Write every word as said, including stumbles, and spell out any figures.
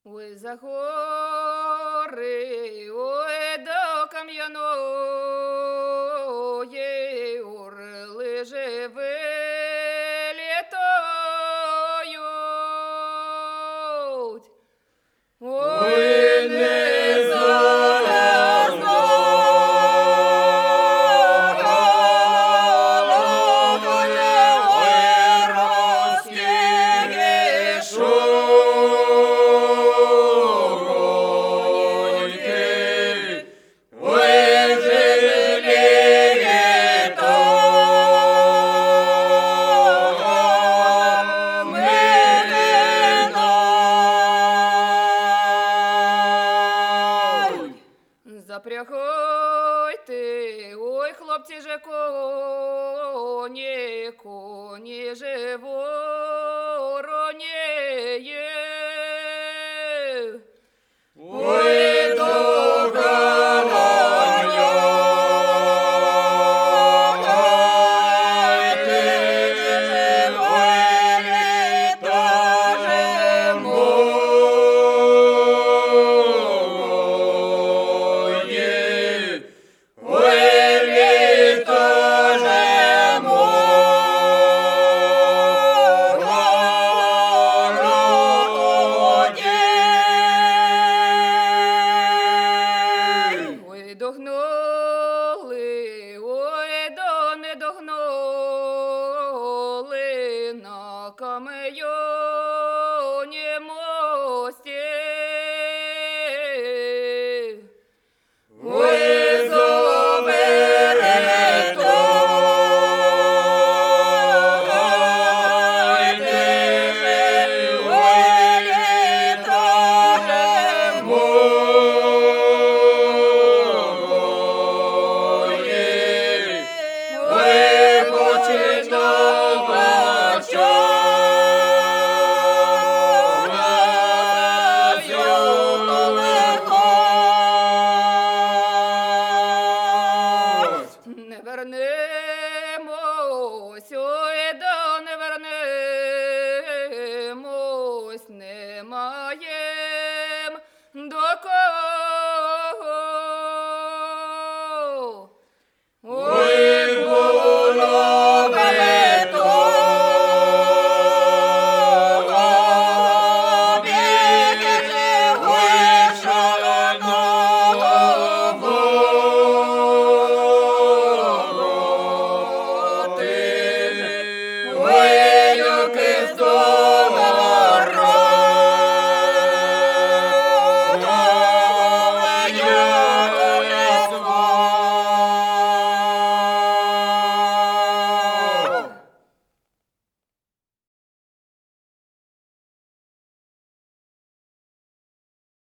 Ой, за гори, ой, до кам'яної орли живе літають. Ой, не заразно, ой, розкішують. Ой, запрягайте, ой, хлопці же коні, коні же вороніє. Ой, до догнали, ой, до не догнали на каменьоні мості. Ой, заберете, ой, не вернемось, ой, да не вернемось, не маєм до кого.